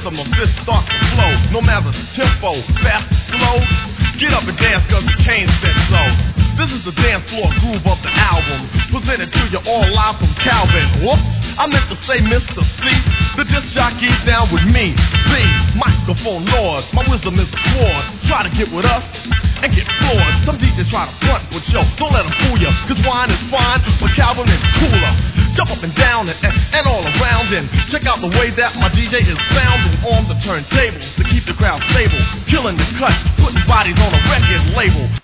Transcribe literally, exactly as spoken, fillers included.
rhythm of this starts to flow. No matter the tempo, fast or slow, get up and dance cause the Kane said so. This is the dance floor groove of the album, presented to you all live from Calvin. Whoops, I meant to say Mister C, the disc jockey's down with me. B, microphone lord, my wisdom is a sword. Try to get with us and get floored. Some D Js try to front, but yo, don't let them fool you, cause wine is fine, but Calvin is cooler. Jump up and down and, and, and all around and check out the way that my D J is sounding on the turntables to keep the crowd stable, killing the cut, putting bodies on a record label.